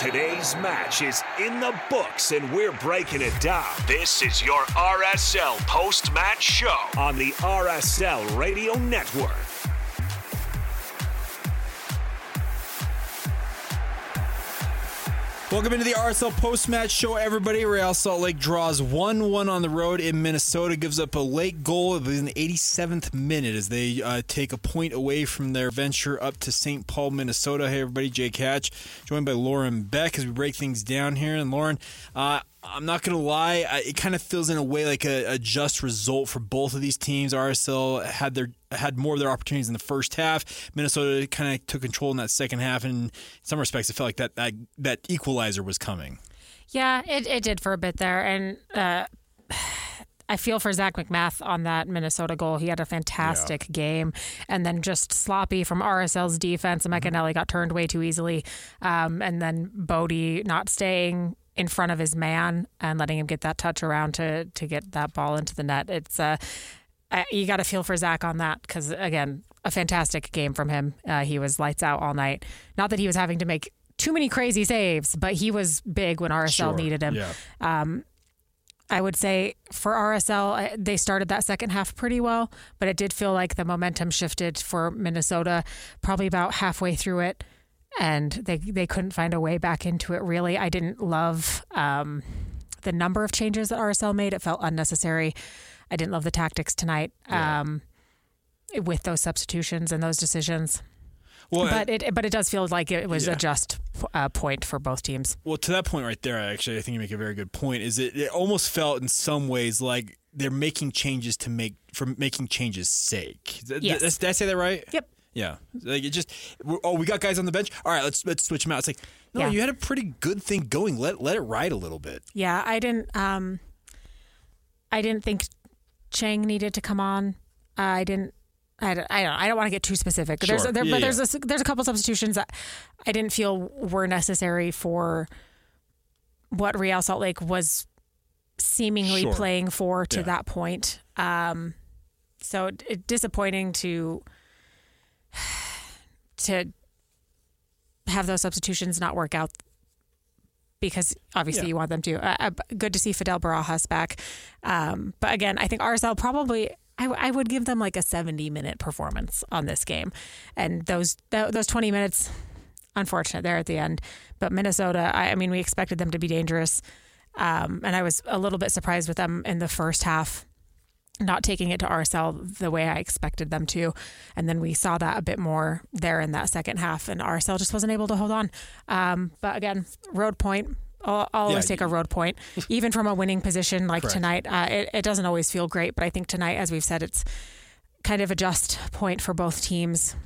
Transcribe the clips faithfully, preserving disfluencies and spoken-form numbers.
Today's match is in the books, and we're breaking it down. This is your R S L post-match show on the R S L Radio Network. Welcome into the R S L post-match show, everybody. Real Salt Lake draws one one on the road in Minnesota, gives up a late goal in the eighty-seventh minute as they uh, take a point away from their venture up to Saint Paul, Minnesota. Hey, everybody, Jake Hatch, joined by Lauren Beck as we break things down here. And Lauren, uh, I'm not going to lie, it kind of feels in a way like a, a just result for both of these teams. R S L had their had more of their opportunities in the first half. Minnesota kind of took control in that second half, and in some respects, it felt like that that, that equalizer was coming. Yeah, it, it did for a bit there, and uh, I feel for Zach McMath on that Minnesota goal. He had a fantastic yeah. game, and then just sloppy from R S L's defense. And McAnally got turned way too easily, um, and then Bodie not staying in front of his man and letting him get that touch around to to get that ball into the net. It's uh, I, you got to feel for Zach on that because, again, a fantastic game from him. Uh, he was lights out all night. Not that he was having to make too many crazy saves, but he was big when R S L sure. needed him. Yeah. Um, I would say for R S L, they started that second half pretty well, but it did feel like the momentum shifted for Minnesota probably about halfway through it, and they they couldn't find a way back into it, really. I didn't love um, the number of changes that R S L made. It felt unnecessary. I didn't love the tactics tonight yeah. um, with those substitutions and those decisions. Well, but it but it does feel like it was yeah. a just uh, point for both teams. Well, to that point right there, actually, I think you make a very good point. Is it, it almost felt in some ways like they're making changes to make for making changes' sake. Yes. Did, did I say that right? Yep. Yeah. Like it just oh, we got guys on the bench. All right, let's let's switch them out. It's like no, yeah. you had a pretty good thing going. Let let it ride a little bit. Yeah, I didn't. Um, I didn't think Chang needed to come on. Uh, I didn't. I don't. I don't, I don't want to get too specific. Sure. There's, there, yeah, but yeah. there's a, there's a couple substitutions that I didn't feel were necessary for what Real Salt Lake was seemingly sure. playing for to yeah. that point. Um, so it, it, disappointing to to have those substitutions not work out. Because obviously yeah. you want them to. Uh, good to see Fidel Barajas back. Um, but again, I think R S L probably, I, I would give them like a seventy-minute performance on this game. And those th- those twenty minutes, unfortunate there at the end. But Minnesota, I, I mean, we expected them to be dangerous. Um, and I was a little bit surprised with them in the first half, not taking it to R S L the way I expected them to. And then we saw that a bit more there in that second half, and R S L just wasn't able to hold on. Um, but again, road point. I'll, I'll always yeah. take a road point, even from a winning position like Correct. tonight. Uh, it, it doesn't always feel great, but I think tonight, as we've said, it's kind of a just point for both teams.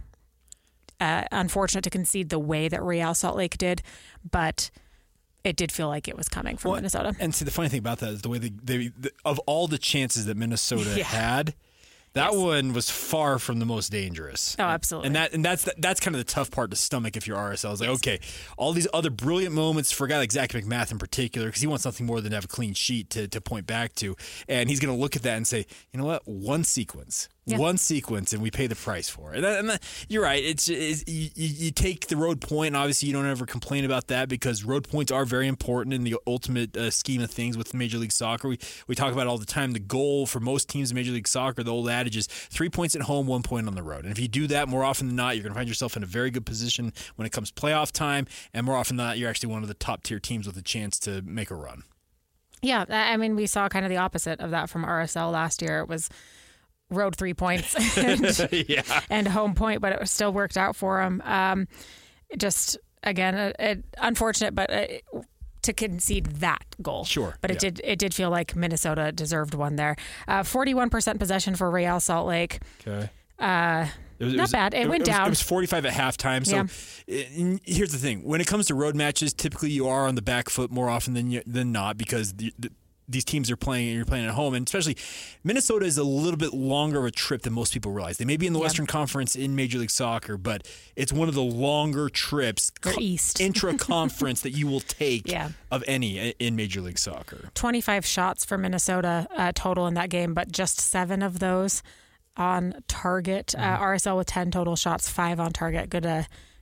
Uh, unfortunate to concede the way that Real Salt Lake did, but it did feel like it was coming from well, Minnesota. And see, the funny thing about that is the way they, they the, of all the chances that Minnesota yeah. had, that yes. one was far from the most dangerous. Oh, absolutely. And that and that's that's kind of the tough part to stomach if you're R S L. It's like, yes. okay, all these other brilliant moments for a guy like Zach McMath in particular, because he wants nothing more than to have a clean sheet to, to point back to. And he's going to look at that and say, you know what, one sequence. Yeah. One sequence, and we pay the price for it. And, that, and that, you're right. It's, it's you, you take the road point, and obviously you don't ever complain about that because road points are very important in the ultimate uh, scheme of things with Major League Soccer. We we talk about it all the time. The goal for most teams in Major League Soccer, the old adage is three points at home, one point on the road. And if you do that more often than not, you're going to find yourself in a very good position when it comes playoff time. And more often than not, you're actually one of the top tier teams with a chance to make a run. Yeah, I mean, we saw kind of the opposite of that from R S L last year. It was road three points and, yeah. and home point, but it still worked out for him. Um, just, again, it, it, unfortunate, but it, to concede that goal. Sure. But it yeah. did it did feel like Minnesota deserved one there. Uh, forty-one percent possession for Real Salt Lake. Okay. Uh, It was, Not it was, bad. It, it went was, down. It was forty-five at halftime. So Yeah. it, here's the thing: when it comes to road matches, typically you are on the back foot more often than you, than not because the, the, these teams are playing and you're playing at home, and especially Minnesota is a little bit longer of a trip than most people realize. They may be in the Yeah. Western Conference in Major League Soccer, but it's one of the longer trips, They're east. intra-conference that you will take Yeah. of any in Major League Soccer. twenty-five shots for Minnesota uh, total in that game, but just seven of those on target. Uh, R S L with ten total shots, five on target. Good, uh,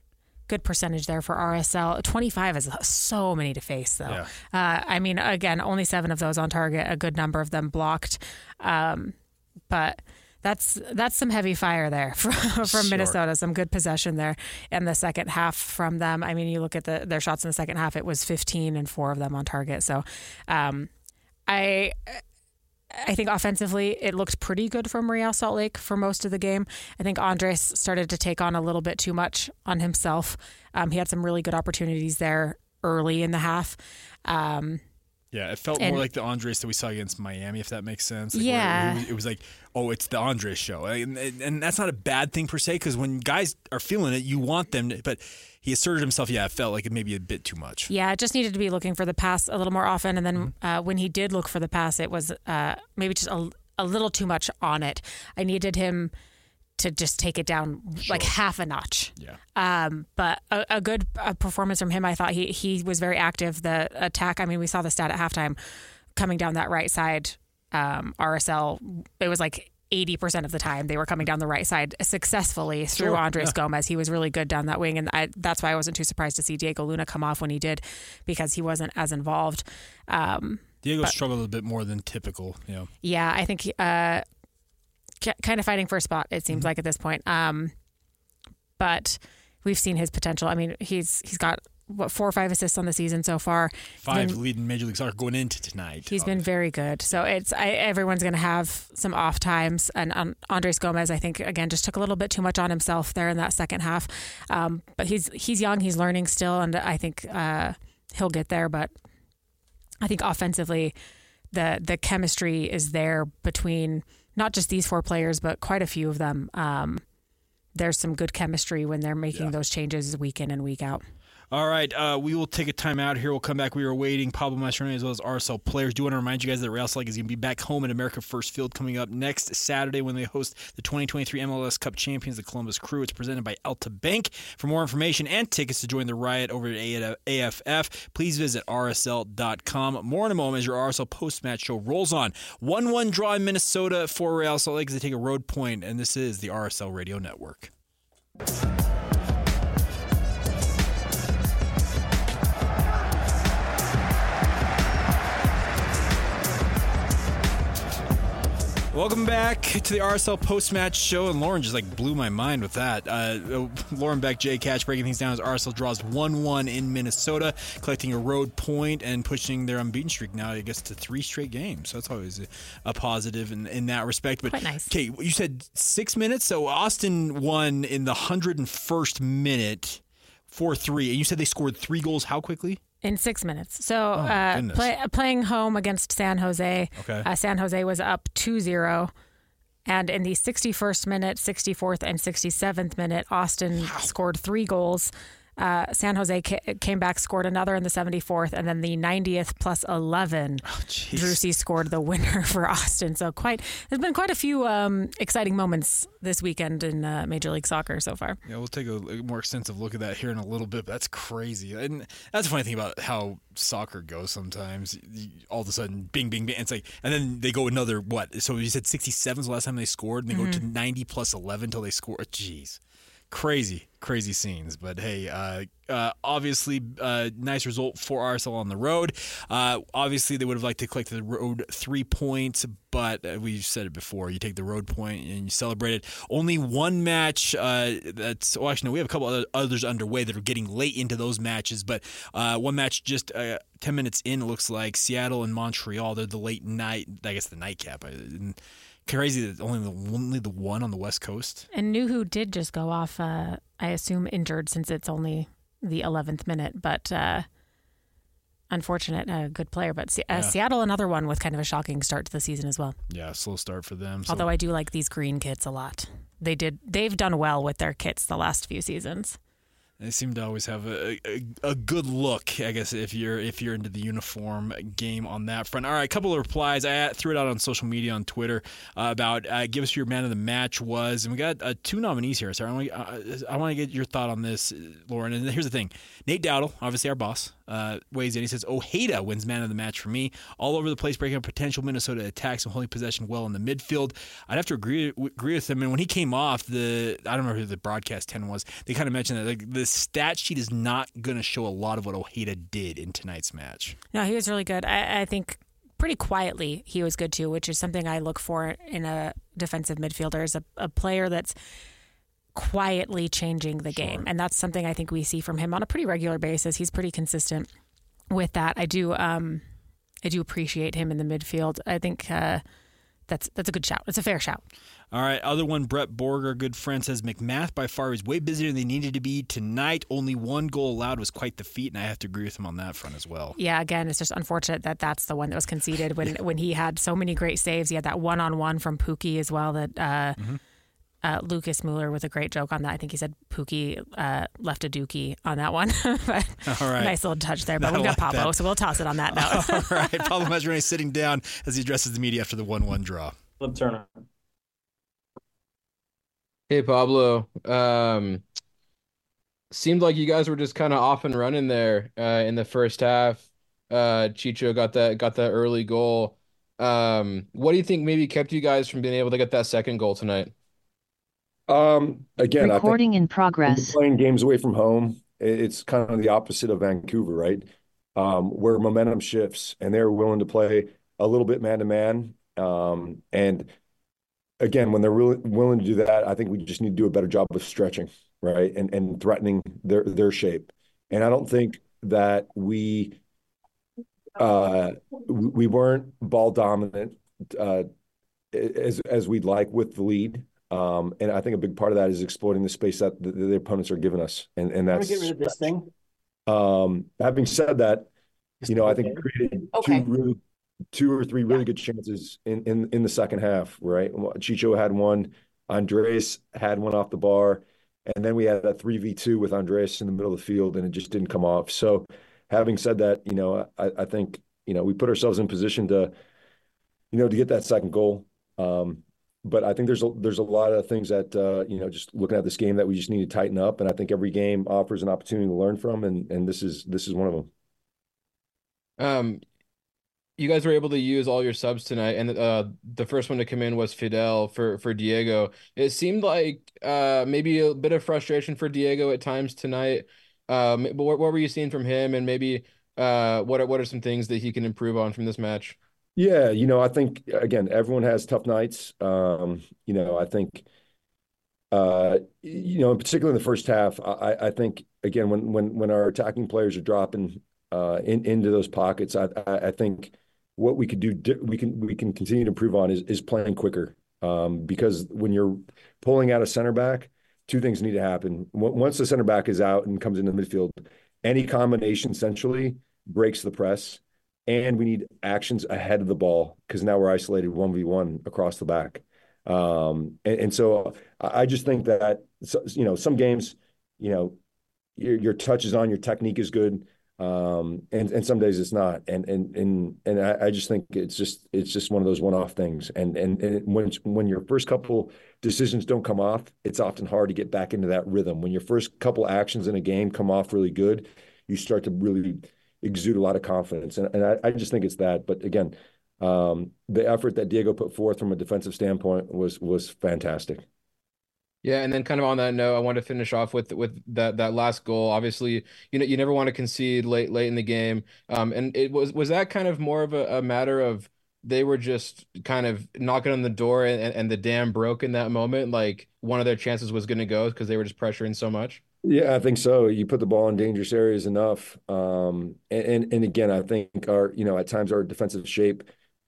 good percentage there for R S L. twenty-five is so many to face, though. Yeah. Uh, I mean, again, only seven of those on target, a good number of them blocked. Um, but that's that's some heavy fire there from, from sure. Minnesota. Some good possession there in the second half from them. I mean, you look at the their shots in the second half, it was fifteen and four of them on target. So um, I... I think offensively, it looked pretty good from Real Salt Lake for most of the game. I think Andres started to take on a little bit too much on himself. Um, he had some really good opportunities there early in the half. Um, yeah, it felt and, more like the Andres that we saw against Miami, if that makes sense. Like yeah. It was, it was like, oh, it's the Andres show. And, and that's not a bad thing per se, because when guys are feeling it, you want them to, but he asserted himself. Yeah, it felt like it maybe a bit too much. Yeah, it just needed to be looking for the pass a little more often. And then mm-hmm. uh, when he did look for the pass, it was uh, maybe just a, a little too much on it. I needed him to just take it down sure. like half a notch. Yeah. Um, but a, a good uh, performance from him. I thought he he was very active. The attack, I mean, we saw the stat at halftime coming down that right side. Um, R S L, it was like eighty percent of the time they were coming down the right side successfully through sure. Andres yeah. Gomez. He was really good down that wing, and I, that's why I wasn't too surprised to see Diego Luna come off when he did, because he wasn't as involved. Um, Diego but, struggled a bit more than typical. You know. Yeah, I think uh, kind of fighting for a spot, it seems mm-hmm. like at this point. Um, but we've seen his potential. I mean, he's he's got what four or five assists on the season so far. Five been, leading Major League Soccer going into tonight. He's obviously. been very good. So it's I, everyone's going to have some off times. And um, Andres Gomez, I think, again, just took a little bit too much on himself there in that second half. Um, but he's he's young, he's learning still, and I think uh, he'll get there. But I think offensively, the the chemistry is there between not just these four players, but quite a few of them. Um, there's some good chemistry when they're making yeah. those changes week in and week out. All right, uh, we will take a time out here. We'll come back. We are waiting Pablo Mastroeni as well as R S L players. Do want to remind you guys that Real Salt Lake is going to be back home at America First Field coming up next Saturday when they host the twenty twenty-three M L S Cup champions, the Columbus Crew. It's presented by Alta Bank. For more information and tickets to join the riot over at A F F, please visit R S L dot com. More in a moment as your R S L post-match show rolls on. one one draw in Minnesota for Real Salt Lake as they take a road point, and this is the R S L Radio Network. Welcome back to the R S L post-match show, and Lauren just like blew my mind with that. Uh, Lauren Beck, Jay Catch breaking things down as R S L draws one one in Minnesota, collecting a road point and pushing their unbeaten streak now, I guess, to three straight games. So that's always a, a positive in, in that respect. But quite nice. Okay, you said six minutes, so Austin won in the one hundred first minute, four three, and you said they scored three goals how quickly? In six minutes. So oh, uh, play, playing home against San Jose, okay. uh, San Jose was up two zero. And in the sixty-first minute, sixty-fourth, and sixty-seventh minute, Austin wow. scored three goals. Uh, San Jose ca- came back, scored another in the seventy-fourth, and then the ninetieth plus eleven, oh, Drusi scored the winner for Austin. So quite, there's been quite a few um, exciting moments this weekend in uh, Major League Soccer so far. Yeah, we'll take a, a more extensive look at that here in a little bit, but that's crazy. And that's the funny thing about how soccer goes sometimes. All of a sudden, bing, bing, bing. It's like, and then they go another, what? So you said sixty-seven was the last time they scored, and they mm-hmm. go to ninety plus eleven until they score. Jeez. Crazy, crazy scenes. But hey, uh, uh, obviously, uh, nice result for R S L on the road. Uh, obviously, they would have liked to collect the road three points, but uh, we've said it before. You take the road point and you celebrate it. Only one match uh, that's, well, actually, no, we have a couple other, others underway that are getting late into those matches, but uh, one match just uh, ten minutes in, it looks like Seattle and Montreal. They're the late night, I guess the nightcap. And, crazy that only the only the one on the West Coast. And Nuhu did just go off, uh, I assume injured since it's only the eleventh minute, but uh, unfortunate, a uh, good player. But uh, yeah. Seattle, another one with kind of a shocking start to the season as well. Yeah, slow start for them. So. Although I do like these green kits a lot. They did. They've done well with their kits the last few seasons. They seem to always have a, a a good look, I guess, if you're if you're into the uniform game on that front. All right, a couple of replies. I threw it out on social media on Twitter uh, about uh, give us who your man of the match was, and we got uh, two nominees here. So I want uh, I want to get your thought on this, Lauren. And here's the thing: Nate Dowdle, obviously our boss, uh, weighs in. He says, Ojeda wins man of the match for me. All over the place, breaking up potential Minnesota attacks and holding possession well in the midfield. I'd have to agree agree with him. And when he came off, the I don't remember who the broadcast ten was, they kind of mentioned that like, the stat sheet is not going to show a lot of what Ojeda did in tonight's match. No, he was really good. I, I think pretty quietly he was good too, which is something I look for in a defensive midfielder, is a, a player that's quietly changing the game. Sure. And that's something I think we see from him on a pretty regular basis. He's pretty consistent with that. I do um, I do appreciate him in the midfield. I think uh, that's that's a good shout. It's a fair shout. All right, other one, Brett Borg, our good friend, says McMath by far was way busier than they needed to be tonight. Only one goal allowed was quite the feat, and I have to agree with him on that front as well. Yeah, again, it's just unfortunate that that's the one that was conceded when, yeah. when he had so many great saves. He had that one-on-one from Pukki as well that uh, mm-hmm. uh, Lucas Mueller with a great joke on that. I think he said Pukki uh, left a dookie on that one. But All right. Nice little touch there, but we've got like Pablo, that. So we'll toss it on that note. All right, Pablo Mascheroni sitting down as he addresses the media after the one one draw. Flip Turner. Hey, Pablo. Um, seemed like you guys were just kind of off and running there uh, in the first half. Uh, Chicho got that got that early goal. Um, what do you think maybe kept you guys from being able to get that second goal tonight? Um, again, recording I think in progress. Playing games away from home, it's kind of the opposite of Vancouver, right? Um, where momentum shifts, and they're willing to play a little bit man to man. Um, and Again, when they're really willing to do that, I think we just need to do a better job of stretching, right, and and threatening their their shape. And I don't think that we uh, we weren't ball dominant uh, as as we'd like with the lead. Um, and I think a big part of that is exploiting the space that the, the opponents are giving us, and and that's. Get rid of this thing. Um, having said that, you know, I think we created okay. two really. two or three really yeah. good chances in, in, in the second half, right? Chicho had one, Andres had one off the bar, and then we had a three v two with Andres in the middle of the field, and it just didn't come off. So having said that, you know, I, I think, you know, we put ourselves in position to, you know, to get that second goal. Um, but I think there's a, there's a lot of things that, uh, you know, just looking at this game that we just need to tighten up. And I think every game offers an opportunity to learn from, and, and this is, this is one of them. Um, You guys were able to use all your subs tonight, and uh, the first one to come in was Fidel for, for Diego. It seemed like uh, maybe a bit of frustration for Diego at times tonight. Um, but what, what were you seeing from him, and maybe uh, what are, what are some things that he can improve on from this match? Yeah, you know, I think, again, everyone has tough nights. Um, you know, I think, uh, you know, in particular in the first half, I, I think, again, when when when our attacking players are dropping uh, in, into those pockets, I, I, I think – what we could do, we can we can continue to improve on is is playing quicker. Um, because when you're pulling out a center back, two things need to happen. Once the center back is out and comes into the midfield, any combination essentially breaks the press, and we need actions ahead of the ball because now we're isolated one v one across the back. Um, and, and so I just think that, you know, some games, you know, your, your touch is on, your technique is good. Um, and, and some days it's not. And, and, and, and I, I just think it's just, it's just one of those one-off things. And, and, and when, when your first couple decisions don't come off, it's often hard to get back into that rhythm. When your first couple actions in a game come off really good, you start to really exude a lot of confidence. And, and I, I just think it's that, but again, um, the effort that Diego put forth from a defensive standpoint was, was fantastic. Yeah, and then kind of on that note, I want to finish off with with that that last goal. Obviously, you know, you never want to concede late late in the game. Um, and it was was that kind of more of a, a matter of they were just kind of knocking on the door and, and the dam broke in that moment, like one of their chances was going to go because they were just pressuring so much? Yeah, I think so. You put the ball in dangerous areas enough. Um, and, and and again, I think our, you know, at times our defensive shape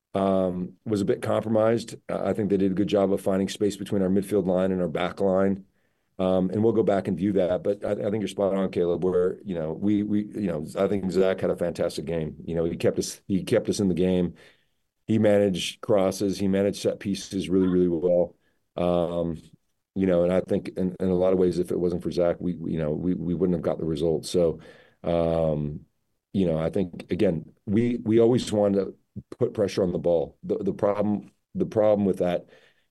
um, was a bit compromised. I think they did a good job of finding space between our midfield line and our back line. Um, and we'll go back and view that. But I, I think you're spot on, Caleb, where, you know, we, we, you know, I think Zach had a fantastic game. You know, he kept us, he kept us in the game. He managed crosses. He managed set pieces really, really well. Um, you know, and I think in, in a lot of ways, if it wasn't for Zach, we, you know, we, we wouldn't have got the result. So, um, you know, I think, again, we, we always wanted to put pressure on the ball. The, the problem, the problem with that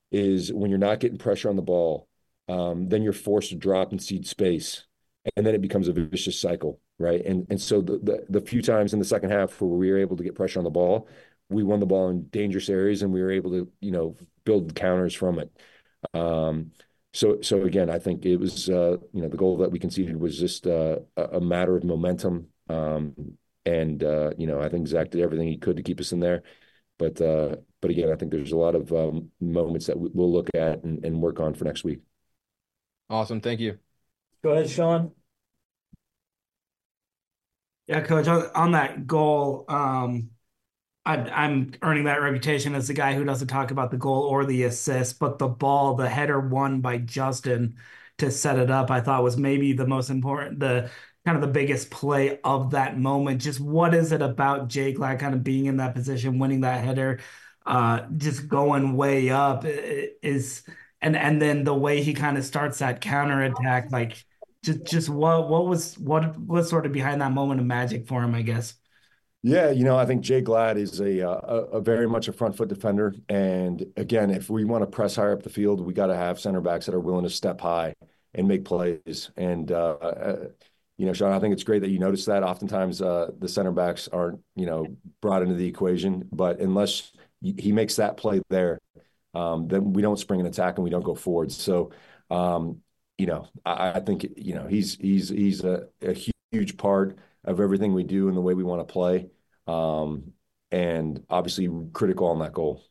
is when you're not getting pressure on the ball, um, then you're forced to drop and cede space. And then it becomes a vicious cycle, right? And and so the, the the few times in the second half where we were able to get pressure on the ball, we won the ball in dangerous areas, and we were able to, you know, build counters from it. Um, so so again, I think it was uh, you know, the goal that we conceded was just uh, a, a matter of momentum. Um, and uh, you know, I think Zach did everything he could to keep us in there. But uh, but again, I think there's a lot of um, moments that we'll look at and, and work on for next week. Awesome. Thank you. Go ahead, Sean. Yeah, coach, on, on that goal, um, I, I'm earning that reputation as the guy who doesn't talk about the goal or the assist, but the ball, the header won by Justin to set it up, I thought was maybe the most important, the kind of the biggest play of that moment. Just what is it about Jay Glad kind of being in that position, winning that header, uh, just going way up is, and and then the way he kind of starts that counter attack, like just just what what was what was sort of behind that moment of magic for him, I guess. Yeah, you know, I think Jay Glad is a, uh, a, a very much a front foot defender. And again, if we want to press higher up the field, we got to have center backs that are willing to step high and make plays. And, uh, uh, you know, Sean, I think it's great that you noticed that. Oftentimes uh, the center backs aren't, you know, brought into the equation. But unless he makes that play there, um, then we don't spring an attack and we don't go forward. So, um, you know, I, I think, you know, he's he's he's a, a huge part of everything we do and the way we want to play. Um, and obviously critical on that goal.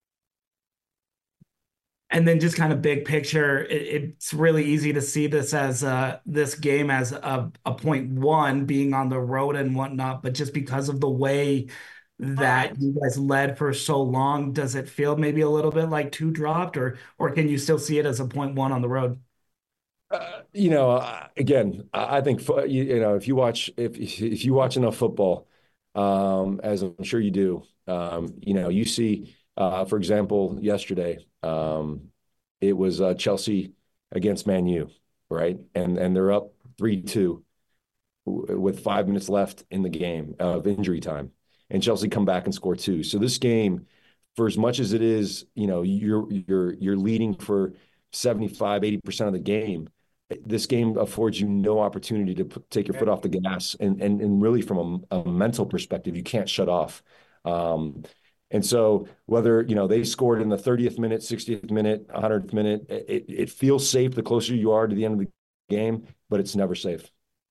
And then just kind of big picture, it, it's really easy to see this as uh, this game as a, a point one being on the road and whatnot, but just because of the way that you guys led for so long, does it feel maybe a little bit like two dropped, or or can you still see it as a point one on the road? Uh, you know, uh, again, I think you, you know, if you watch if if you watch enough football, um, as I'm sure you do, um, you know, you see, uh, for example, yesterday, um, it was uh, Chelsea against Man U, right? And and they're up three two with five minutes left in the game of injury time, and Chelsea come back and score two. So this game, for as much as it is, you know, you're you're you're leading for seventy-five, eighty percent of the game. This game affords you no opportunity to put, take your foot off the gas, and and and really from a, a mental perspective, you can't shut off. Um, and so whether, you know, they scored in the thirtieth minute, sixtieth minute, one hundredth minute, it it feels safe the closer you are to the end of the game, but it's never safe.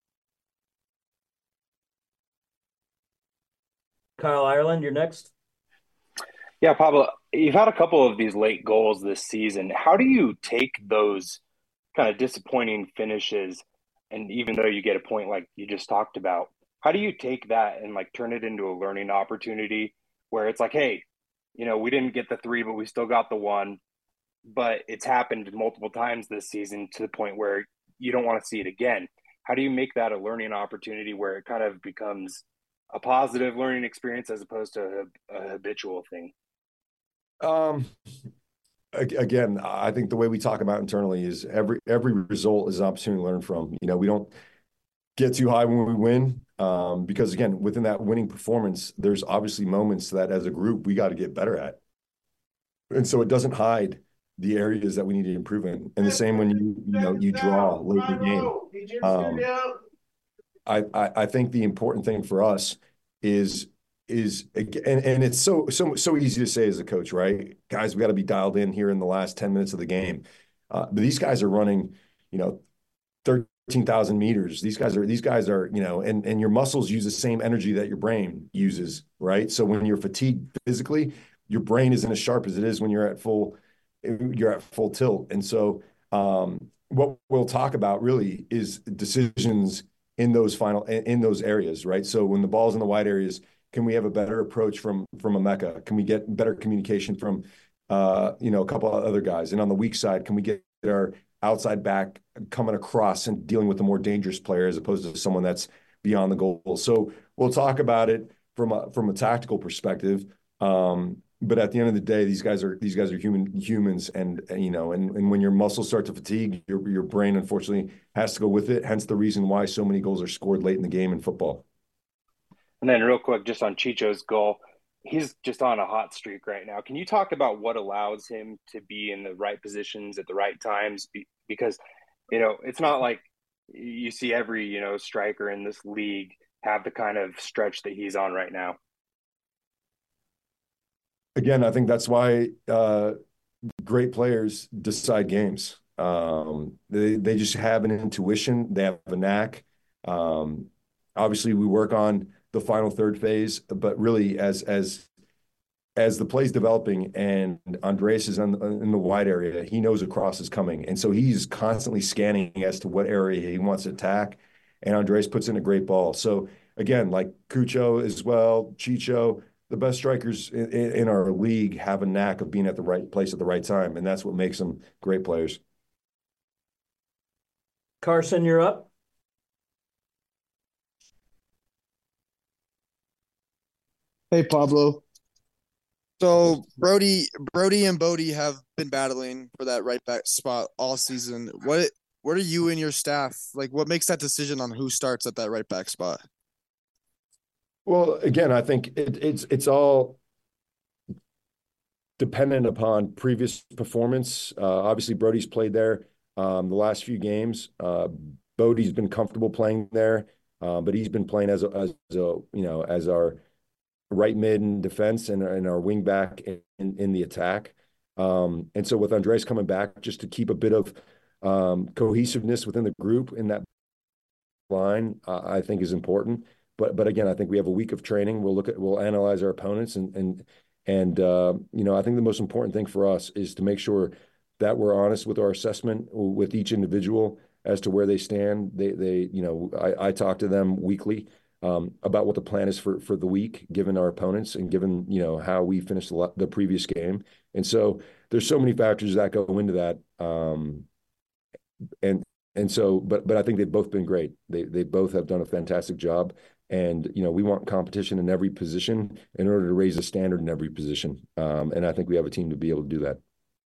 Kyle Ireland, you're next. Yeah, Pablo, you've had a couple of these late goals this season. How do you take those kind of disappointing finishes, and even though you get a point like you just talked about, how do you take that and like turn it into a learning opportunity where it's like, hey, you know, we didn't get the three, but we still got the one, but it's happened multiple times this season to the point where you don't want to see it again. How do you make that a learning opportunity where it kind of becomes a positive learning experience as opposed to a, a habitual thing? Um, Again, I think the way we talk about internally is every every result is an opportunity to learn from. You know, we don't get too high when we win, um, because again, within that winning performance, there's obviously moments that as a group we got to get better at, and so it doesn't hide the areas that we need to improve in. And the same when you you know you draw late in the game. Um, I, I I think the important thing for us is. is and, and it's so so so easy to say as a coach, right? Guys, we got to be dialed in here in the last ten minutes of the game. Uh, but these guys are running, you know, thirteen thousand meters. These guys are these guys are, you know, and and your muscles use the same energy that your brain uses, right? So when you're fatigued physically, your brain isn't as sharp as it is when you're at full you're at full tilt. And so um, what we'll talk about really is decisions in those final in those areas, right? So when the ball's in the wide areas, can we have a better approach from from Emeka? Can we get better communication from uh, you know, a couple of other guys? And on the weak side, can we get our outside back coming across and dealing with a more dangerous player as opposed to someone that's beyond the goal? So we'll talk about it from a from a tactical perspective. Um, but at the end of the day, these guys are these guys are human humans, and, and you know, and, and when your muscles start to fatigue, your your brain unfortunately has to go with it. Hence the reason why so many goals are scored late in the game in football. And then real quick, just on Chicho's goal, he's just on a hot streak right now. Can you talk about what allows him to be in the right positions at the right times? Because, you know, it's not like you see every, you know, striker in this league have the kind of stretch that he's on right now. Again, I think that's why uh, great players decide games. Um, they they just have an intuition. They have a knack. Um, obviously, we work on the final third phase, but really, as as as the play's developing and Andres is in, in the wide area, he knows a cross is coming, and so he's constantly scanning as to what area he wants to attack. And Andres puts in a great ball. So again, like Cucho as well, Chicho. The best strikers in, in our league have a knack of being at the right place at the right time, and that's what makes them great players. Carson, you're up. Hey, Pablo. So Brody, Brody and Bodie have been battling for that right back spot all season. What, what are you and your staff like? What makes that decision on who starts at that right back spot? Well, again, I think it, it's it's all dependent upon previous performance. Uh, obviously, Brody's played there um, the last few games. Uh, Bodie's been comfortable playing there, uh, but he's been playing as a, as a you know as our right mid in defense and, and our wing back in, in, in the attack. Um, and so with Andres coming back, just to keep a bit of um, cohesiveness within the group in that line, uh, I think is important. But but again, I think we have a week of training. We'll look at we'll analyze our opponents and and and uh, you know I think the most important thing for us is to make sure that we're honest with our assessment with each individual as to where they stand. They they you know I, I talk to them weekly um, about what the plan is for for the week, given our opponents and given you know how we finished the, the previous game. And so there's so many factors that go into that. Um, and and so but but I think they've both been great. They they both have done a fantastic job. And, you know, we want competition in every position in order to raise the standard in every position. Um, and I think we have a team to be able to do that.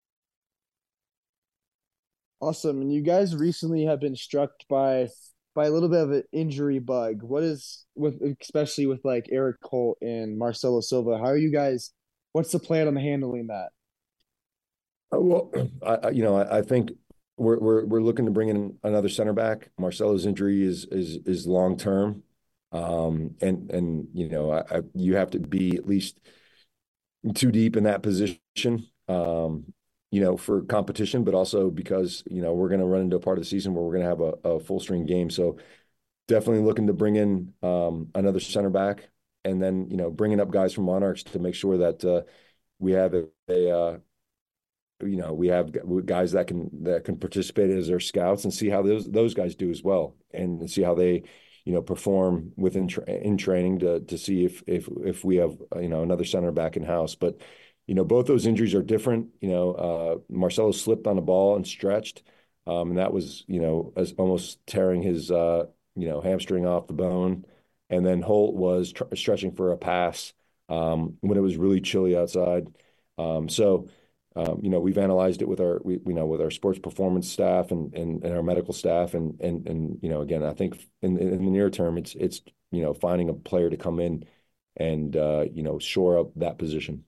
Awesome. And you guys recently have been struck by by a little bit of an injury bug. What is with especially with like Eric Holt and Marcelo Silva? How are you guys? What's the plan on handling that? Uh, well, I, you know, I, I think we're we're we're looking to bring in another center back. Marcelo's injury is is is long term. Um, and, and, you know, I, I, you have to be at least too deep in that position, um, you know, for competition, but also because, you know, we're going to run into a part of the season where we're going to have a, a full string game. So definitely looking to bring in, um, another center back and then, you know, bringing up guys from Monarchs to make sure that, uh, we have a, a uh, you know, we have guys that can, that can participate as their scouts and see how those, those guys do as well and see how they, you know, perform within tra- in training to to see if if if we have you know another center back in house. But you know, both those injuries are different. You know, uh, Marcelo slipped on the ball and stretched, um, and that was you know as almost tearing his uh, you know hamstring off the bone. And then Holt was tr- stretching for a pass um, when it was really chilly outside. Um, so. Um, you know, we've analyzed it with our, we, you know, with our sports performance staff and, and, and our medical staff. And, and, and, you know, again, I think in, in the near term, it's, it's, you know, finding a player to come in and, uh, you know, shore up that position.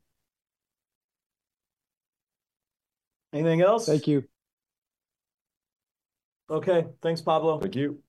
Anything else? Thank you. Okay. Thanks, Pablo. Thank you.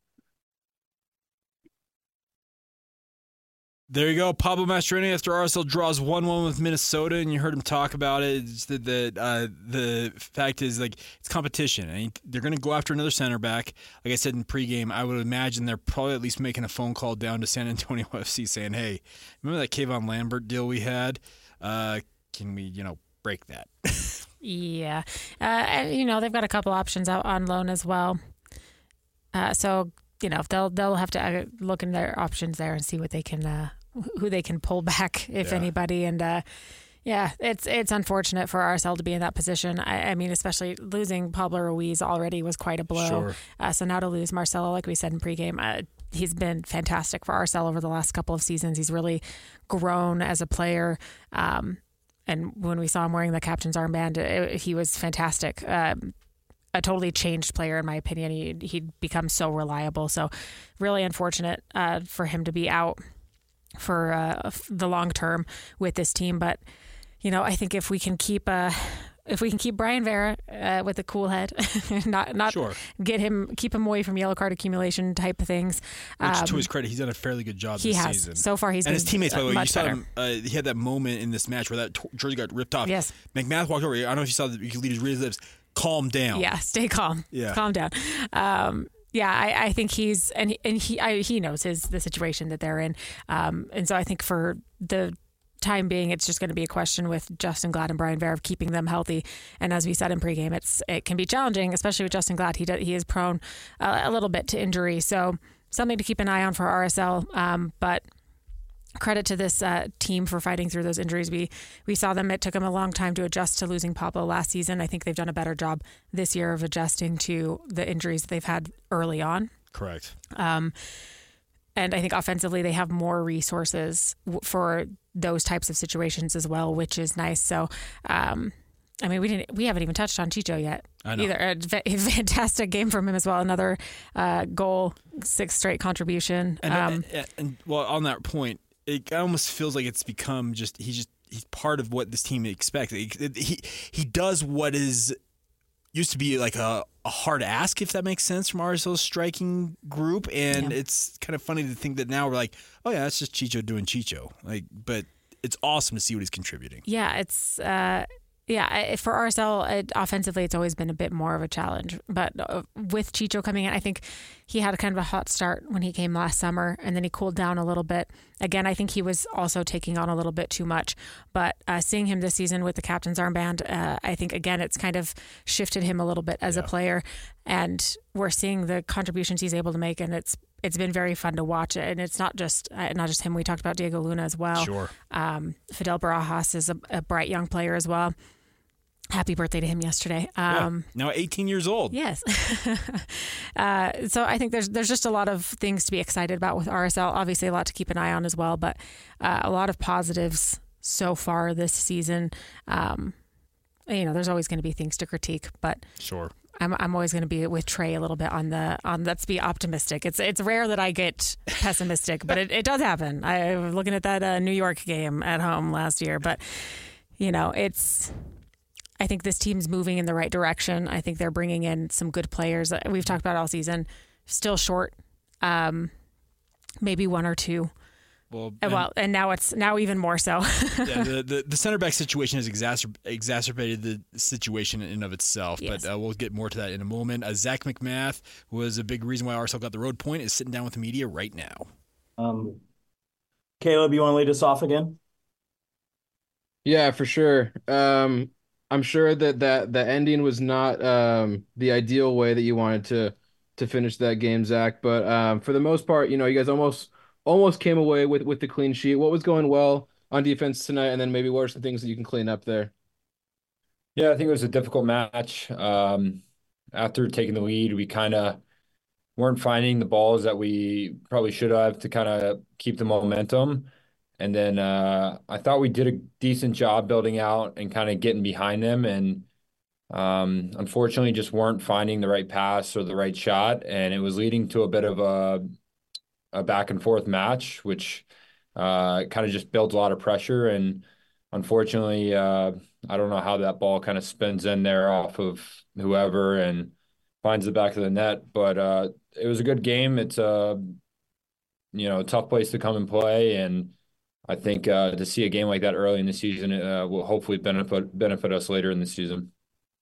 There you go, Pablo Mastroeni after R S L draws one one with Minnesota, and you heard him talk about it. It's the the, uh, the fact is, like, it's competition. I mean, they're going to go after another center back. Like I said in pregame, I would imagine they're probably at least making a phone call down to San Antonio F C saying, hey, remember that Kayvon Lambert deal we had? Uh, can we, you know, break that? Yeah. Uh, and, you know, they've got a couple options out on loan as well. Uh, so, you know, they'll they'll have to uh, look in their options there and see what they can uh, – who they can pull back, if yeah. anybody. And uh, yeah, it's it's unfortunate for R S L to be in that position. I, I mean, especially losing Pablo Ruiz already was quite a blow. Sure. Uh, so now to lose Marcelo, like we said in pregame, uh, he's been fantastic for R S L over the last couple of seasons. He's really grown as a player. Um, and when we saw him wearing the captain's armband, it, he was fantastic. Um, a totally changed player, in my opinion. He, he'd become so reliable. So really unfortunate uh, for him to be out for uh, the long term with this team. But, you know, I think if we can keep uh, if we can keep Brian Vera uh, with a cool head, not not Sure. get him, keep him away from yellow card accumulation type of things. Which, Um, to his credit, he's done a fairly good job he this has. season. So far, he's and been his teammates, by the way, you much saw better. him. Uh, he had that moment in this match where that t- jersey got ripped off. Yes. McMath walked over. I don't know if you saw that. You could read his read his lips. Calm down. Yeah, stay calm. Yeah. Calm down. Um, yeah, I, I think he's and and he I, he knows his the situation that they're in, um, and so I think for the time being, it's just going to be a question with Justin Glad and Brian Vera of keeping them healthy. And as we said in pregame, it's it can be challenging, especially with Justin Glad. He does, he is prone uh, a little bit to injury, so something to keep an eye on for R S L. Um, but credit to this uh, team for fighting through those injuries. We we saw them. It took them a long time to adjust to losing Pablo last season. I think they've done a better job this year of adjusting to the injuries they've had early on. Correct. Um, and I think offensively they have more resources w- for those types of situations as well, which is nice. So, um, I mean, we didn't we haven't even touched on Chicho yet. I know. Either a, fa- a fantastic game from him as well. Another uh, goal, sixth straight contribution. And, Um, and, and well, on that point, it almost feels like it's become just he's just he's part of what this team expects. He he, he does what is used to be like a, a hard ask, if that makes sense, from R S L's striking group, and Yeah. it's kind of funny to think that now we're like, oh yeah, that's just Chicho doing Chicho. Like, but it's awesome to see what he's contributing. Yeah, it's uh, yeah I- for R S L it, offensively, it's always been a bit more of a challenge. But uh, with Chicho coming in, I think he had kind of a hot start when he came last summer, and then he cooled down a little bit. Again, I think he was also taking on a little bit too much. But uh, seeing him this season with the captain's armband, uh, I think again it's kind of shifted him a little bit as Yeah. a player, and we're seeing the contributions he's able to make, and it's it's been very fun to watch it. And it's not just uh, not just him. We talked about Diego Luna as well. Sure. Um, Fidel Barajas is a, a bright young player as well. Happy birthday to him yesterday. Um, Yeah. Now eighteen years old. Yes. uh, so I think there's there's just a lot of things to be excited about with R S L. Obviously, a lot to keep an eye on as well, but uh, a lot of positives so far this season. Um, you know, there's always going to be things to critique, but Sure. I'm I'm always going to be with Trey a little bit on the on let's be optimistic. It's it's rare that I get pessimistic, but it, it does happen. I was looking at that uh, New York game at home last year, but you know, it's I think this team's moving in the right direction. I think they're bringing in some good players. We've talked about all season. Still short, um, maybe one or two. Well, And, and- well, and now it's now even more so. yeah, the, the, the center back situation has exacer- exacerbated the situation in and of itself, Yes. but uh, we'll get more to that in a moment. Uh, Zach McMath was a big reason why R S L got the road point, is sitting down with the media right now. Um, Caleb, you want to lead us off again? Yeah, for sure. Um, I'm sure that that the ending was not um the ideal way that you wanted to to finish that game, Zach. But um, for the most part, you know, you guys almost almost came away with with the clean sheet. What was going well on defense tonight, and then maybe what are some things that you can clean up there? Yeah, I think it was a difficult match. Um, after taking the lead, we kind of weren't finding the balls that we probably should have to kind of keep the momentum. And then uh, I thought we did a decent job building out and kind of getting behind them. And um, unfortunately, just weren't finding the right pass or the right shot. And it was leading to a bit of a, a back and forth match, which uh, kind of just built a lot of pressure. And unfortunately, uh, I don't know how that ball kind of spins in there off of whoever and finds the back of the net. But uh, it was a good game. It's a, you know, tough place to come and play. And I think uh, to see a game like that early in the season uh, will hopefully benefit benefit us later in the season.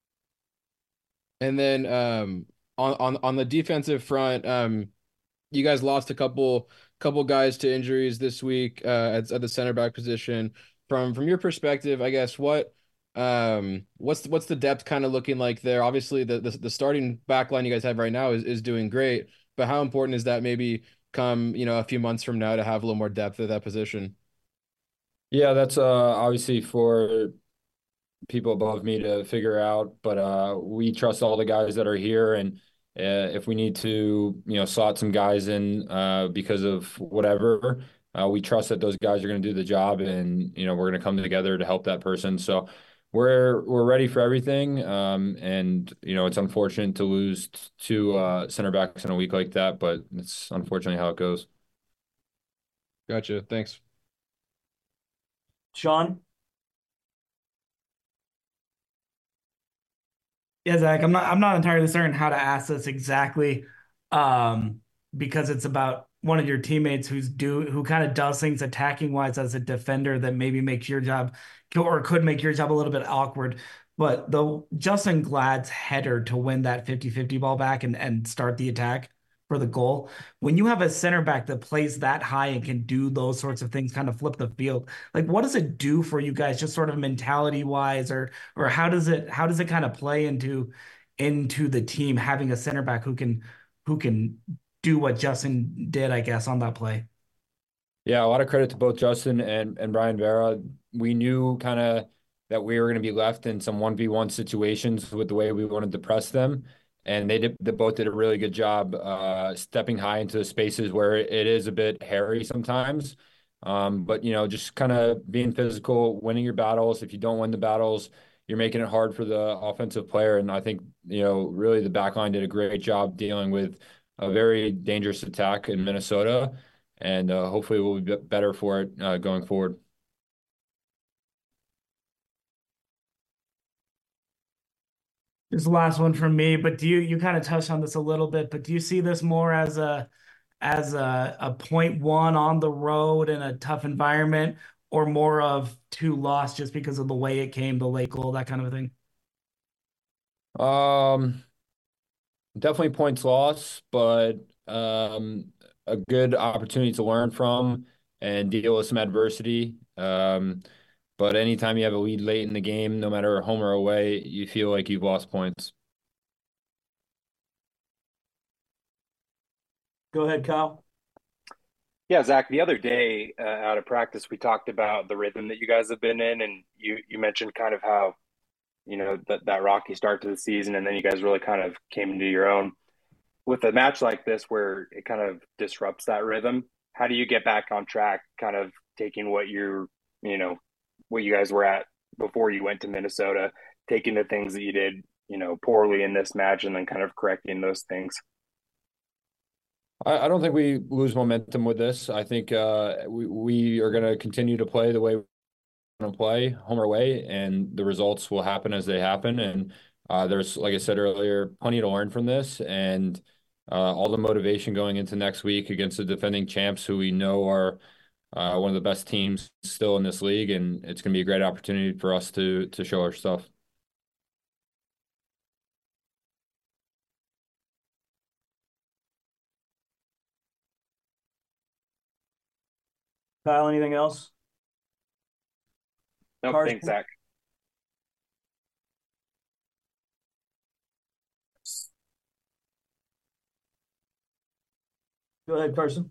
And then um, on on on the defensive front, um, you guys lost a couple couple guys to injuries this week uh, at, at the center back position. From from your perspective, I guess what um what's what's the depth kind of looking like there? Obviously, the, the the starting back line you guys have right now is is doing great, but how important is that maybe come you know a few months from now to have a little more depth at that position? Yeah, that's uh, obviously for people above me to figure out, but uh, we trust all the guys that are here, and uh, if we need to, you know, slot some guys in uh, because of whatever, uh, we trust that those guys are going to do the job, and you know, we're going to come together to help that person. So we're we're ready for everything, um, and you know, it's unfortunate to lose t- two uh, center backs in a week like that, but it's unfortunately how it goes. Gotcha. Thanks. Sean? Yeah, Zach, I'm not I'm not entirely certain how to ask this exactly, um, because it's about one of your teammates who's do who kind of does things attacking wise as a defender that maybe makes your job or could make your job a little bit awkward. But the Justin Glad's header to win that fifty-fifty ball back and, and start the attack for the goal. When you have a center back that plays that high and can do those sorts of things, kind of flip the field, like what does it do for you guys, just sort of mentality wise, or or how does it how does it kind of play into into the team having a center back who can who can do what Justin did, I guess, on that play? Yeah, a lot of credit to both Justin and and Brian Vera. We knew kind of that we were going to be left in some one v one situations with the way we wanted to press them. And they did, they both did a really good job uh, stepping high into the spaces where it is a bit hairy sometimes. Um, but, you know, just kind of being physical, winning your battles. If you don't win the battles, you're making it hard for the offensive player. And I think, you know, really the back line did a great job dealing with a very dangerous attack in Minnesota. And uh, hopefully we'll be better for it uh, going forward. Just the last one from me, but do you you kind of touched on this a little bit, but do you see this more as a as a, a point one on the road in a tough environment, or more of two loss just because of the way it came, the late goal, that kind of a thing? Um, definitely points loss, but um, a good opportunity to learn from and deal with some adversity. Um, But anytime you have a lead late in the game, no matter home or away, you feel like you've lost points. Go ahead, Kyle. Yeah, Zach, the other day uh, out of practice, we talked about the rhythm that you guys have been in, and you you mentioned kind of how, you know, that, that rocky start to the season, and then you guys really kind of came into your own. With a match like this where it kind of disrupts that rhythm, how do you get back on track, kind of taking what you're, you know, what you guys were at before you went to Minnesota, taking the things that you did, you know, poorly in this match and then kind of correcting those things? I, I don't think we lose momentum with this. I think uh, we, we are going to continue to play the way we want to play, home or away, and the results will happen as they happen. And uh, there's, like I said earlier, plenty to learn from this, and uh, all the motivation going into next week against the defending champs who we know are Uh, one of the best teams still in this league, and it's going to be a great opportunity for us to to show our stuff. Kyle, anything else? No, Carson? thanks, Zach. Go ahead, Carson.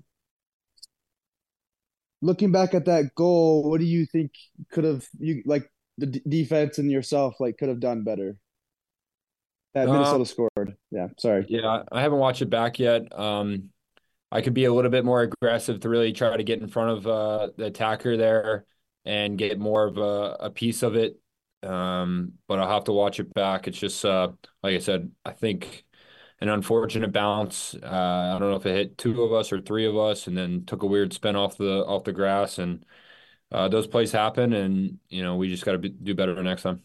Looking back at that goal, what do you think could have you like the d- defense and yourself like could have done better? That Uh, Minnesota scored. Yeah, sorry. Yeah, I haven't watched it back yet. Um, I could be a little bit more aggressive to really try to get in front of uh, the attacker there and get more of a, a piece of it. Um, but I'll have to watch it back. It's just uh, like I said, I think an unfortunate bounce. Uh, I don't know if it hit two of us or three of us, and then took a weird spin off the off the grass. And uh, those plays happen, and you know we just got to do better next time.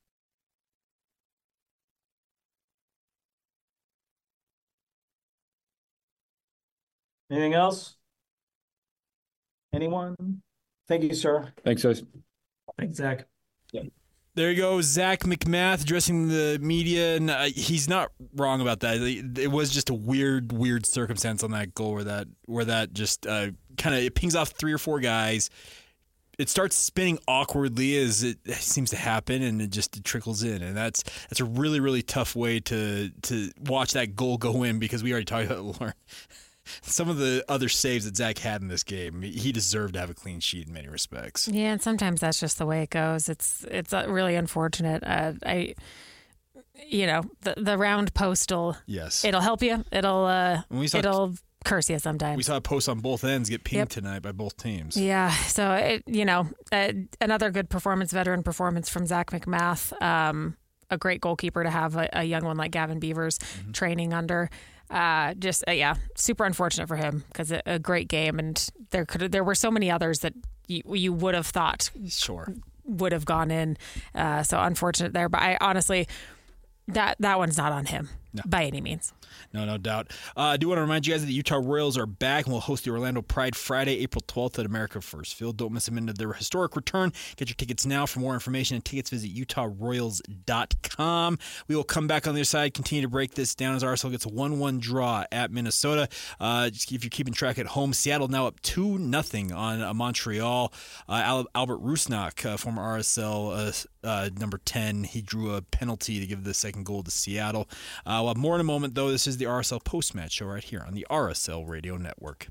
Anything else? Anyone? Thank you, sir. Thanks, guys. Thanks, Zach. Yeah. There you go, Zach MacMath addressing the media, and uh, he's not wrong about that. It was just a weird, weird circumstance on that goal where that where that just uh, kind of it pings off three or four guys. It starts spinning awkwardly as it seems to happen, and it just it trickles in, and that's that's a really, really tough way to to watch that goal go in, because we already talked about Lauren. Some of the other saves that Zach had in this game, he deserved to have a clean sheet in many respects. Yeah, and sometimes that's just the way it goes. It's it's really unfortunate. Uh, I, you know, the the round postal. Yes, it'll help you. It'll uh, saw, it'll curse you sometimes. We saw posts on both ends get pinged yep. tonight by both teams. Yeah, so it, you know, uh, another good performance, veteran performance from Zach MacMath. Um, a great goalkeeper to have a, a young one like Gavin Beavers mm-hmm. training under. Uh, just uh, yeah, super unfortunate for him, because a, a great game, and there could there were so many others that you, you would have thought sure would have gone in. Uh, so unfortunate there, but I honestly, that that one's not on him no. by any means. No, no doubt. Uh, I do want to remind you guys that the Utah Royals are back and will host the Orlando Pride Friday, April twelfth at America First Field. Don't miss a minute of their historic return. Get your tickets now. For more information and tickets, visit utah royals dot com. We will come back on the other side, continue to break this down as R S L gets a one one draw at Minnesota. Uh, just if you're keeping track at home, Seattle now up two nothing on uh, Montreal. Uh, Albert Rusnak, uh, former R S L uh, uh, number ten, he drew a penalty to give the second goal to Seattle. Uh, we'll have more in a moment, though. This is the R S L post-match show right here on the R S L Radio Network.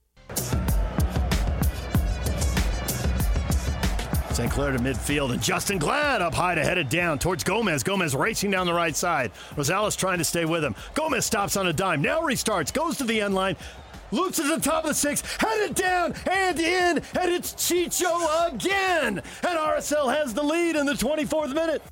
Saint Clair to midfield, and Justin Glad up high to head it down towards Gomez. Gomez racing down the right side. Rosales trying to stay with him. Gomez stops on a dime, now restarts, goes to the end line, loops at the top of the six, headed down and in, and it's Chicho again. And R S L has the lead in the twenty-fourth minute.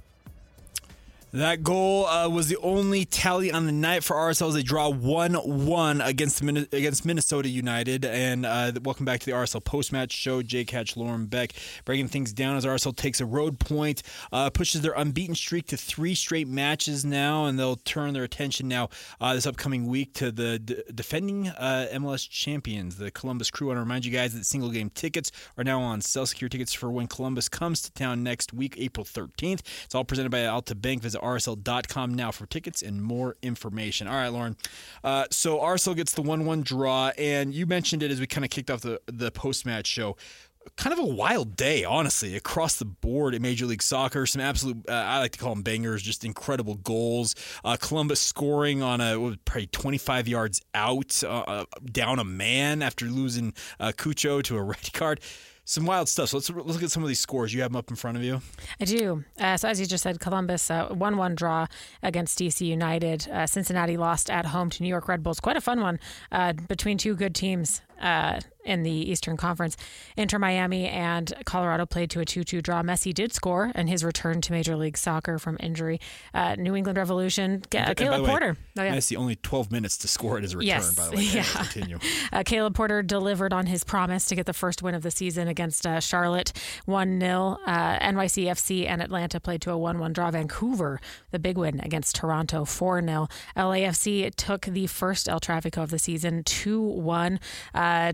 That goal uh, was the only tally on the night for R S L as they draw one one against Min- against Minnesota United. And uh, welcome back to the R S L post-match show. Jake Hatch, Lauren Beck, breaking things down as R S L takes a road point, uh, pushes their unbeaten streak to three straight matches now, and they'll turn their attention now uh, this upcoming week to the d- defending uh, M L S champions, the Columbus Crew. I want to remind you guys that single-game tickets are now on sale. Secure tickets for when Columbus comes to town next week, April thirteenth. It's all presented by Alta Bank. Visit R S L dot com now for tickets and more information. All right, Lauren. Uh, so R S L gets the one one draw, and you mentioned it as we kind of kicked off the, the post-match show. Kind of a wild day, honestly, across the board in Major League Soccer. Some absolute, uh, I like to call them bangers, just incredible goals. Uh, Columbus scoring on a what, probably twenty-five yards out, uh, down a man after losing uh, Cucho to a red card. Some wild stuff. So let's look at some of these scores. You have them up in front of you? I do. Uh, so as you just said, Columbus, uh, one one draw against D C United. Uh, Cincinnati lost at home to New York Red Bulls. Quite a fun one uh, between two good teams uh, in the Eastern Conference. Inter Miami and Colorado played to a two two draw. Messi did score in his return to Major League Soccer from injury. Uh, New England Revolution, uh, Caleb way, Porter. Oh, yeah. Messi only twelve minutes to score at his return, yes. by the way. Yeah. Continue. Uh, Caleb Porter delivered on his promise to get the first win of the season against uh, Charlotte, one nil. Uh, N Y C F C and Atlanta played to a one one draw. Vancouver, the big win against Toronto, four nil. L A F C took the first El Tráfico of the season, two one. Uh,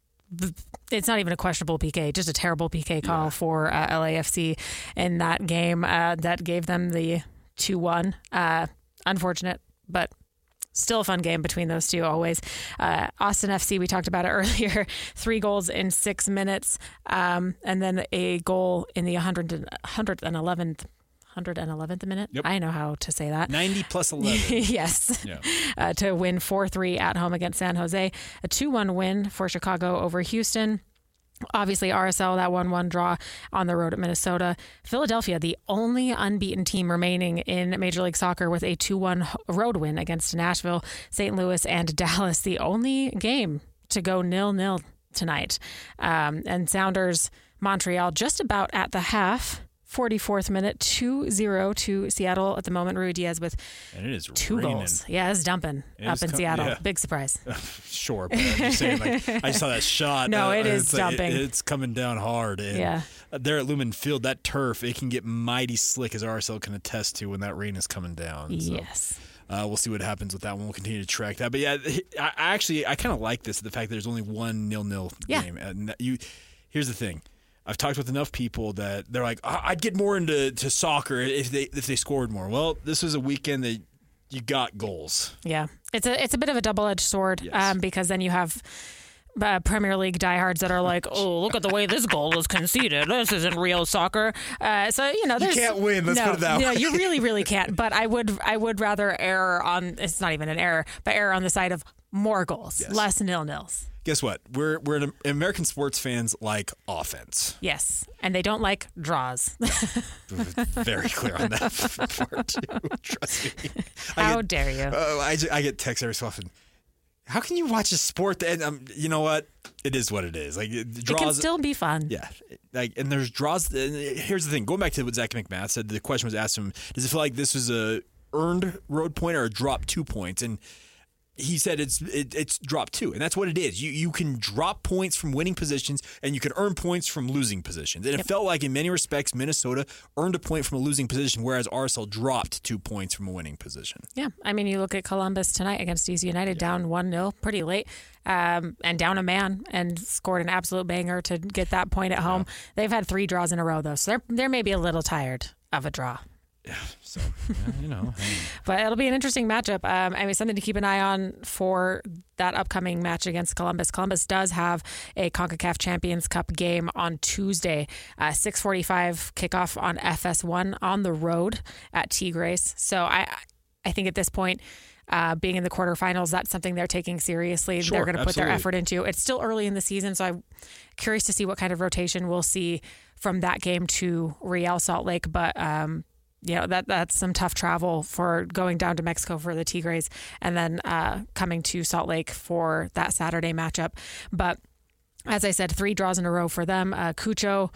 It's not even a questionable P K, just a terrible P K call yeah. for uh, L A F C in that game uh, that gave them the two one. Uh, unfortunate, but still a fun game between those two always. Uh, Austin F C, we talked about it earlier, three goals in six minutes, um, and then a goal in the one hundred eleventh one hundred eleventh minute. Yep. I know how to say that. ninety plus eleven. Yes. Yeah. Uh, to win four three at home against San Jose. A two one win for Chicago over Houston. Obviously, R S L, that one one draw on the road at Minnesota. Philadelphia, the only unbeaten team remaining in Major League Soccer with a two one road win against Nashville. Saint Louis and Dallas, the only game to go nil nil tonight. Um, and Sounders, Montreal, just about at the half. forty-fourth minute, two zero to Seattle at the moment. Rui Diaz with and it is two raining. goals. Yeah, it's dumping it up in com- Seattle. Yeah. Big surprise. Sure, but I'm just saying, like, I saw that shot. No, uh, it is like, dumping. It, it's coming down hard. And yeah. There at Lumen Field, that turf, it can get mighty slick, as R S L can attest to when that rain is coming down. So. Yes. Uh, we'll see what happens with that one. We'll continue to track that. But yeah, I, I actually, I kind of like this, the fact that there's only one nil-nil yeah. game. And you, here's the thing. I've talked with enough people that they're like, I'd get more into to soccer if they if they scored more. Well, this was a weekend that you got goals. Yeah, it's a it's a bit of a double edged sword yes. um, because then you have uh, Premier League diehards that are like, oh, look at the way this goal was conceded. This isn't real soccer. Uh, so you know, there's, you can't win. Let's no, put it that no, way. You really, really can't. But I would I would rather err on. It's not even an error, but err on the side of more goals, yes. less nil nils. Guess what? We're we're an, American sports fans like offense. Yes, and they don't like draws. Very clear on that part too. Trust me. How get, dare you? Uh, I, I get texts every so often. How can you watch a sport that? Um, you know what? It is what it is. Like draws. It can still be fun. Yeah. Like and there's draws. And here's the thing. Going back to what Zach McMath said, the question was asked him: does it feel like this was a earned road point or a drop two points? And he said it's it, it's drop two, and that's what it is. You you can drop points from winning positions, and you can earn points from losing positions. And yep. it felt like in many respects, Minnesota earned a point from a losing position, whereas R S L dropped two points from a winning position. Yeah, I mean, you look at Columbus tonight against D C United, yeah. down one nil, pretty late, um, and down a man, and scored an absolute banger to get that point at home. Yeah. They've had three draws in a row, though, so they're they're maybe a little tired of a draw. Yeah, so, yeah, you know. Hey. But it'll be an interesting matchup. Um, I mean, something to keep an eye on for that upcoming match against Columbus. Columbus does have a CONCACAF Champions Cup game on Tuesday, uh, six forty-five kickoff on F S one on the road at Tigres. So I, I think at this point, uh, being in the quarterfinals, that's something they're taking seriously. Sure, they're going to put their absolutely. effort into. It's still early in the season, so I'm curious to see what kind of rotation we'll see from that game to Real Salt Lake. But um, you know, that that's some tough travel for going down to Mexico for the Tigres and then uh, coming to Salt Lake for that Saturday matchup. But as I said, three draws in a row for them. Uh, Cucho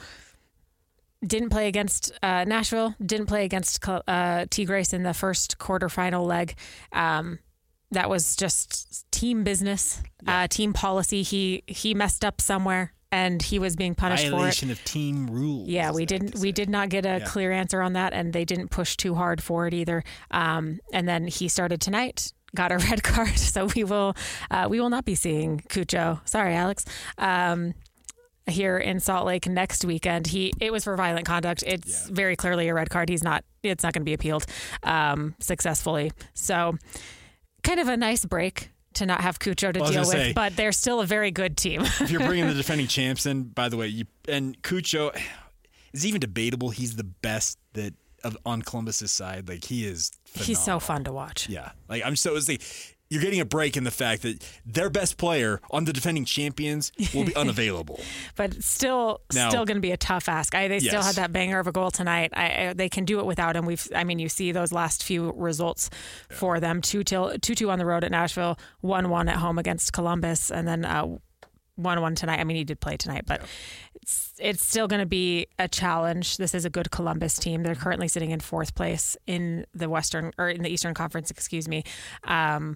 didn't play against uh, Nashville, didn't play against uh, Tigres in the first quarterfinal leg. Um, that was just team business, yeah. uh, team policy. He he messed up somewhere, and he was being punished Violation for it. of team rules. Yeah, we didn't we did not get a yeah. clear answer on that, and they didn't push too hard for it either. Um, and then he started tonight, got a red card, so we will uh, we will not be seeing Cucho. Sorry, Alex. Um, here in Salt Lake next weekend. He it was for violent conduct. It's yeah. very clearly a red card. He's not. It's not going to be appealed um, successfully. So, kind of a nice break to not have Cucho to well, deal with, say, but they're still a very good team. If you're bringing the defending champs in, by the way, you and Cucho is even debatable. He's the best that of, on Columbus's side. Like he is. Phenomenal. He's so fun to watch. Yeah, like I'm so. It's like, you're getting a break in the fact that their best player on the defending champions will be unavailable. But still, now, still going to be a tough ask. I, they yes. still had that banger of a goal tonight. I, I, they can do it without him. We've, I mean, you see those last few results yeah. for them: two till two two on the road at Nashville, one one at home against Columbus, and then uh, one one tonight. I mean, he did play tonight, but yeah. it's it's still going to be a challenge. This is a good Columbus team. They're currently sitting in fourth place in the Western or in the Eastern Conference. Excuse me. Um,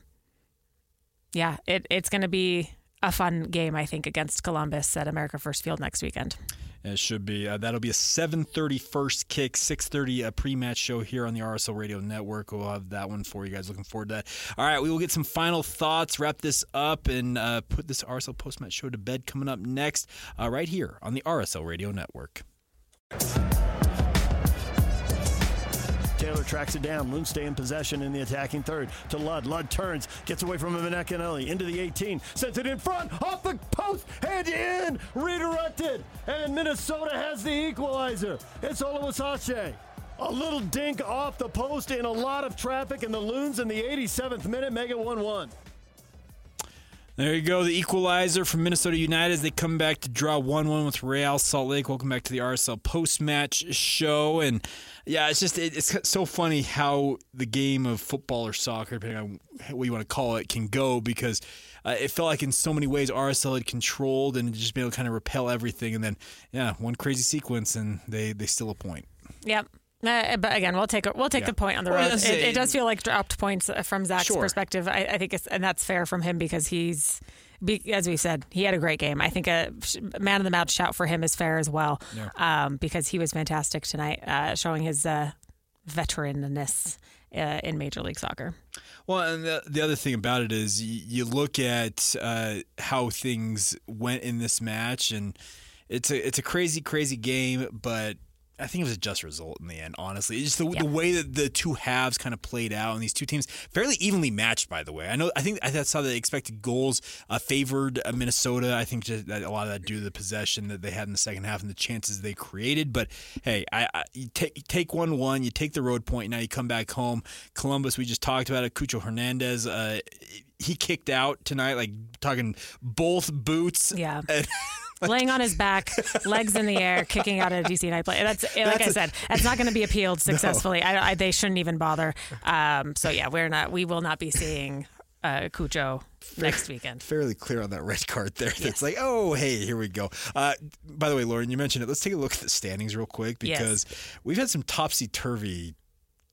Yeah, it, it's going to be a fun game, I think, against Columbus at America First Field next weekend. It should be. Uh, that'll be a seven thirty first kick, six thirty a pre-match show here on the R S L Radio Network. We'll have that one for you guys. Looking forward to that. All right, we will get some final thoughts, wrap this up, and uh, put this R S L post-match show to bed coming up next uh, right here on the R S L Radio Network. Taylor tracks it down. Loons stay in possession in the attacking third to Ludd. Ludd turns, gets away from Manekinelli into the eighteen, sends it in front, off the post, and in, redirected, and Minnesota has the equalizer. It's Oluwaseun. A little dink off the post in a lot of traffic, and the Loons in the eighty-seventh minute make it one one. There you go, the equalizer from Minnesota United as they come back to draw one one with Real Salt Lake. Welcome back to the R S L post-match show. And, yeah, it's just it, it's so funny how the game of football or soccer, depending on what you want to call it, can go because uh, it felt like in so many ways R S L had controlled and just been able to kind of repel everything. And then, yeah, one crazy sequence and they, they steal a point. Yep. Uh, but again, we'll take we'll take yeah. the point on the road. Well, it, it does feel like dropped points from Zach's sure. perspective. I, I think, it's, and that's fair from him because he's, as we said, he had a great game. I think a man of the match shout for him is fair as well, yeah. um, because he was fantastic tonight, uh, showing his uh, veteranness uh, in Major League Soccer. Well, and the, the other thing about it is you, you look at uh, how things went in this match, and it's a it's a crazy, crazy game, but I think it was a just result in the end, honestly. It's just the, yeah. the way that the two halves kind of played out, and these two teams fairly evenly matched, by the way. I know. I think I saw the expected goals uh, favored uh, Minnesota. I think just that a lot of that due to the possession that they had in the second half and the chances they created. But hey, I, I you take take one one, you take the road point, now you come back home. Columbus, we just talked about it. Cucho Hernandez, uh, he kicked out tonight, like talking both boots. Yeah. And, Like, laying on his back, legs in the air, kicking out a D C United play. That's like that's I said, that's not going to be appealed successfully. No. I, I, they shouldn't even bother. Um, so yeah, we're not. We will not be seeing uh, Cucho next weekend. Fairly clear on that red card there. Yes. It's like, oh, hey, here we go. Uh, by the way, Lauren, you mentioned it. Let's take a look at the standings real quick because yes. we've had some topsy turvy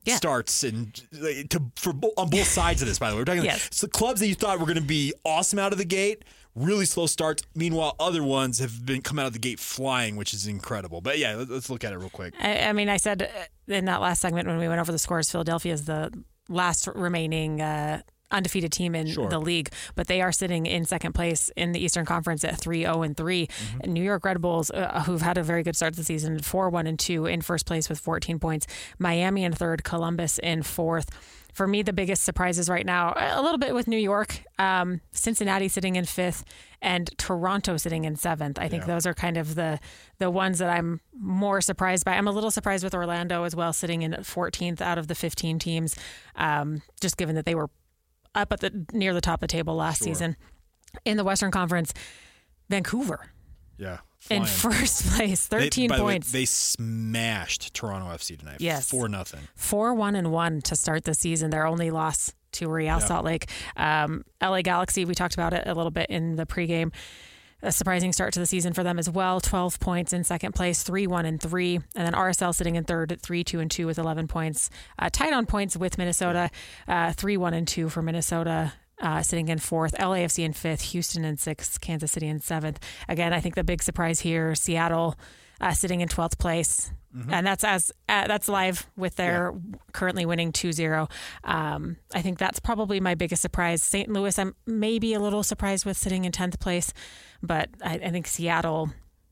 Yeah. starts and to for on both sides of this. By the way, we're talking yes. so clubs that you thought were going to be awesome out of the gate, really slow starts. Meanwhile, other ones have been come out of the gate flying, which is incredible. But yeah, let's look at it real quick. I, I mean, I said in that last segment when we went over the scores, Philadelphia is the last remaining uh, undefeated team in sure. the league, but they are sitting in second place in the Eastern Conference at three oh and three. Mm-hmm. New York Red Bulls, uh, who've had a very good start to the season, four one and two in first place with fourteen points. Miami in third, Columbus in fourth. For me, the biggest surprises right now, a little bit with New York, um, Cincinnati sitting in fifth, and Toronto sitting in seventh. I think yeah. those are kind of the the ones that I'm more surprised by. I'm a little surprised with Orlando as well, sitting in fourteenth out of the fifteen teams, um, just given that they were up at the near the top of the table last sure. season. In the Western Conference, Vancouver. Yeah. Flying. In first place, thirteen they, by points. The way, they smashed Toronto F C tonight. Yes. four nothing. four one and one to start the season. Their only loss to Real yeah. Salt Lake. Um, L A Galaxy, we talked about it a little bit in the pregame. A surprising start to the season for them as well. twelve points in second place, three one and three. And then R S L sitting in third at three two and two with eleven points. Uh, tied on points with Minnesota, uh, three one and two for Minnesota. Uh, sitting in fourth, L A F C in fifth, Houston in sixth, Kansas City in seventh. Again, I think the big surprise here, Seattle uh, sitting in twelfth place. Mm-hmm. And that's as uh, that's live with their yeah. currently winning two zero. Um, I think that's probably my biggest surprise. Saint Louis, I'm maybe a little surprised with sitting in tenth place, but I, I think Seattle,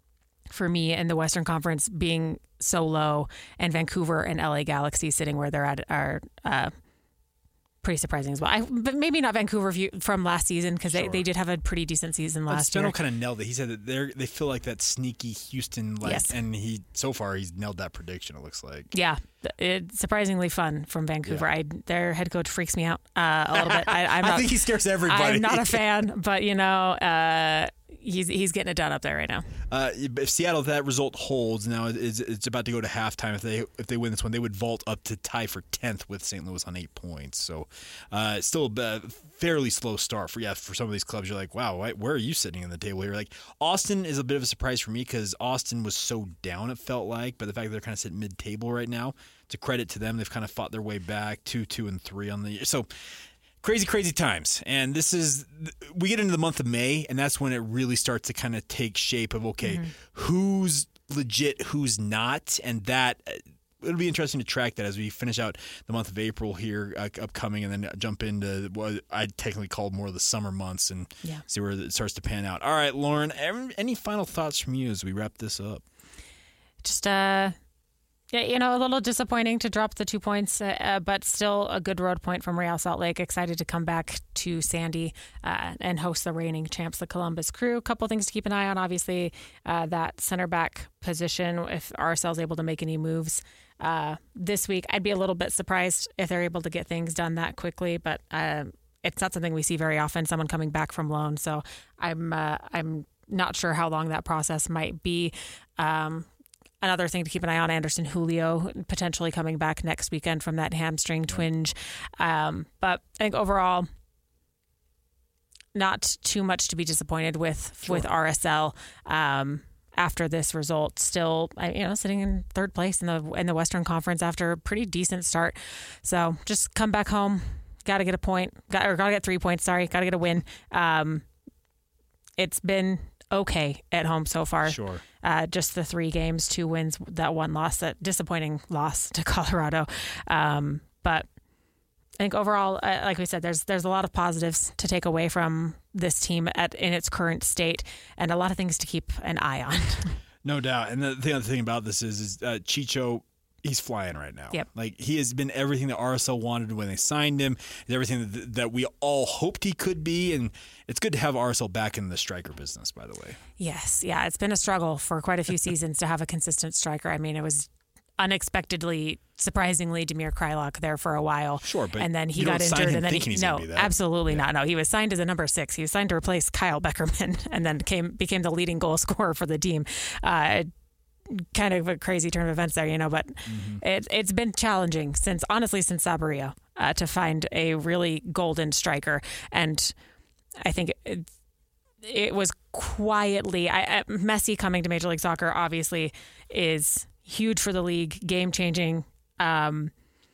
for me, in the Western Conference being so low, and Vancouver and L A Galaxy sitting where they're at are uh, pretty surprising as well. I, but maybe not Vancouver view, from last season because sure. they, they did have a pretty decent season last Steno year. kind of nailed it. He said that they they feel like that sneaky Houston like, yes. and he so far he's nailed that prediction. It looks like yeah, it's surprisingly fun from Vancouver. Yeah. I their head coach freaks me out uh, a little bit. I, I'm not, I think he scares everybody. I'm not a fan, but you know. Uh, He's he's getting it done up there right now. Uh, if Seattle, if that result holds, now it's, it's about to go to halftime. If they if they win this one, they would vault up to tie for tenth with Saint Louis on eight points. So, uh, still a fairly slow start for yeah for some of these clubs. You're like, wow, where are you sitting in the table here? Like Austin is a bit of a surprise for me because Austin was so down it felt like, but the fact that they're kind of sitting mid table right now, it's a credit to them. They've kind of fought their way back, two, two, and three on the year. So. Crazy, crazy times. And this is, we get into the month of May, and that's when it really starts to kind of take shape of, okay, mm-hmm. who's legit, who's not. And that, it'll be interesting to track that as we finish out the month of April here uh, upcoming and then jump into what I technically call more of the summer months and yeah. see where it starts to pan out. All right, Lauren, any final thoughts from you as we wrap this up? Just, uh, Yeah, you know, a little disappointing to drop the two points, uh, but still a good road point from Real Salt Lake. Excited to come back to Sandy uh, and host the reigning champs, the Columbus Crew. A couple things to keep an eye on. Obviously, uh, that center back position, if R S L is able to make any moves uh, this week. I'd be a little bit surprised if they're able to get things done that quickly, but uh, it's not something we see very often, someone coming back from loan. So I'm, uh, I'm not sure how long that process might be. Um Another thing to keep an eye on, Anderson Julio potentially coming back next weekend from that hamstring twinge. Um, but I think overall, not too much to be disappointed with sure. with R S L um, after this result. Still, you know, sitting in third place in the in the Western Conference after a pretty decent start. So just come back home. Got to get a point. Got or got to get three points. Sorry, got to get a win. Um, it's been okay at home so far. Sure. Uh, just the three games, two wins, that one loss, that disappointing loss to Colorado. Um, but I think overall, uh, like we said, there's there's a lot of positives to take away from this team at in its current state, and a lot of things to keep an eye on. No doubt. And the, the other thing about this is, is uh, Chicho, he's flying right now. Yep. Like he has been everything that R S L wanted when they signed him. He's everything that, that we all hoped he could be, and it's good to have R S L back in the striker business, by the way. Yes, yeah, it's been a struggle for quite a few seasons to have a consistent striker. I mean, it was unexpectedly, surprisingly, Damir Kreilach there for a while. Sure, but and then he you got don't injured, sign him and then thinking he, he's no, gonna be that. absolutely Yeah. not. No, he was signed as a number six. He was signed to replace Kyle Beckerman, and then came became the leading goal scorer for the team. Uh, kind of a crazy turn of events there, you know, but mm-hmm. it, it's been challenging since, honestly, since Sabarillo uh, to find a really golden striker. And I think it, it was quietly, I, Messi coming to Major League Soccer obviously is huge for the league, game changing. Um,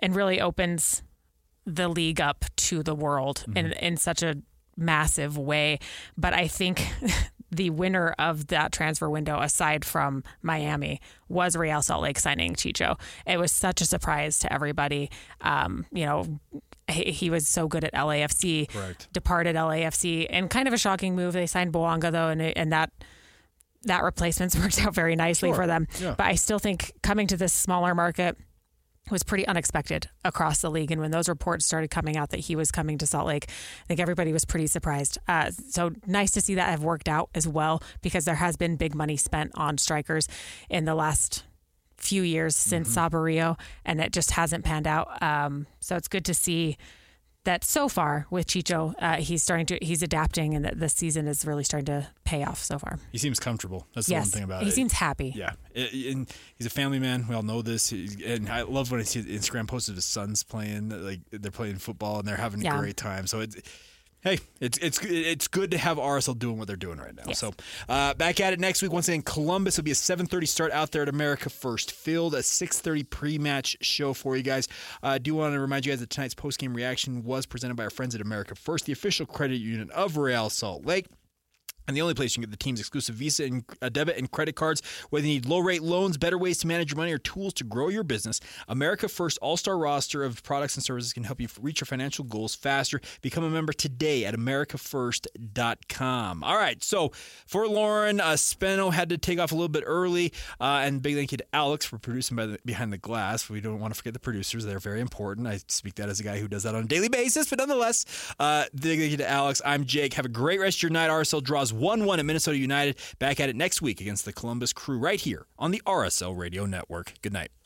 and really opens the league up to the world mm-hmm. in, in such a massive way. But I think the winner of that transfer window, aside from Miami, was Real Salt Lake signing Chicho. It was such a surprise to everybody. Um, you know, he, he was so good at L A F C, Correct. departed L A F C, and kind of a shocking move. They signed Bouanga, though, and, and that that replacement's worked out very nicely sure. for them. Yeah. But I still think coming to this smaller market was pretty unexpected across the league. And when those reports started coming out that he was coming to Salt Lake, I think everybody was pretty surprised. Uh, so nice to see that have worked out as well, because there has been big money spent on strikers in the last few years since mm-hmm. Saborio, and it just hasn't panned out. Um, so it's good to see that so far with Chicho, uh, he's starting to, he's adapting, and that the season is really starting to pay off so far. He seems comfortable. That's the yes, one thing about he it. He seems happy. Yeah. And he's a family man. We all know this. And I love when I see Instagram posts of his sons playing, like they're playing football and they're having a yeah. great time. So it's, hey, it's it's it's good to have R S L doing what they're doing right now. Yes. So uh, back at it next week. Once again, Columbus will be a seven thirty start out there at America First Field, a six thirty pre-match show for you guys. I uh, do want to remind you guys that tonight's post-game reaction was presented by our friends at America First, the official credit union of Real Salt Lake. And the only place you can get the team's exclusive Visa and uh, debit and credit cards. Whether you need low-rate loans, better ways to manage your money, or tools to grow your business, America First all-star roster of products and services can help you reach your financial goals faster. Become a member today at america first dot com. All right, so for Lauren, uh, Speno had to take off a little bit early, uh, and big thank you to Alex for producing by the, behind the glass. We don't want to forget the producers. They're very important. I speak that as a guy who does that on a daily basis, but nonetheless, uh, big thank you to Alex. I'm Jake. Have a great rest of your night. R S L draws one one at Minnesota United. Back at it next week against the Columbus Crew right here on the R S L Radio Network. Good night.